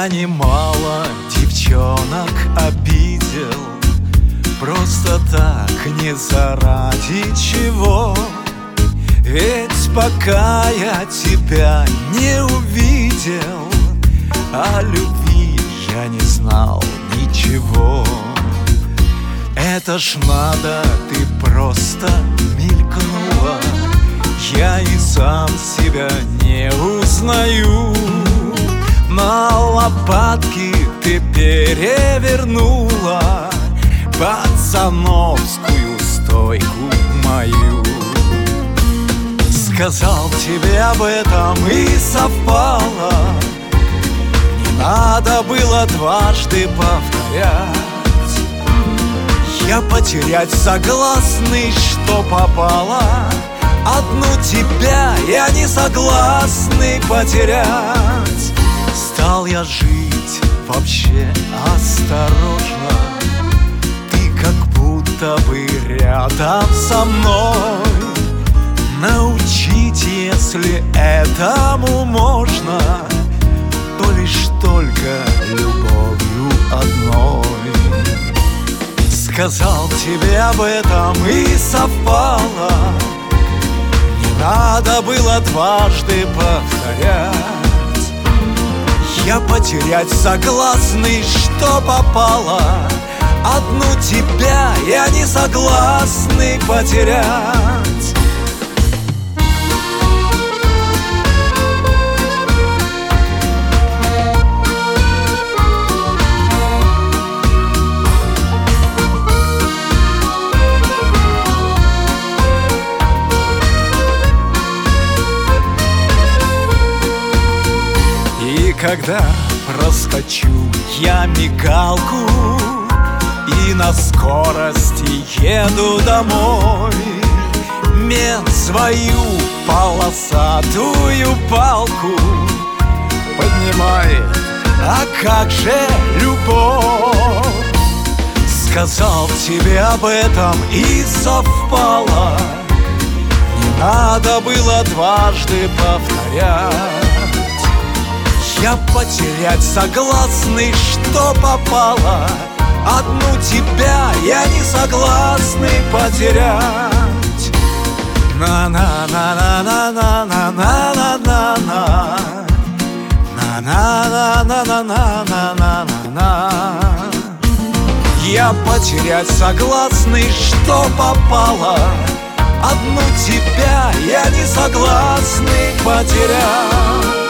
Я немало девчонок обидел, просто так, не заради чего. Ведь пока я тебя не увидел, о любви я не знал ничего. Это ж надо, ты просто мелькнула, я и сам себя не узнаю. На лопатки ты перевернула пацановскую стойку мою. Сказал тебе об этом и совпало, не надо было дважды повторять. Я потерять согласный, что попало, одну тебя я не согласный потерять. Стал я жить вообще осторожно, ты как будто бы рядом со мной. Научить, если этому можно, то лишь только любовью одной. Сказал тебе об этом и совпало, не надо было дважды повторять. Я потерять согласный, что попало, одну тебя я не согласный потерять. Когда проскочу я мигалку и на скорости еду домой, мент свою полосатую палку поднимает, а как же любовь? Сказал тебе об этом и совпало, не надо было дважды повторять. Я потерять согласный, что попало, одну тебя я не согласный потерять. На-на-на-на-на-на-на-на-на-на, на-на-на-на-на-на-на-на. Я потерять согласный, что попало, одну тебя я не согласный потерять.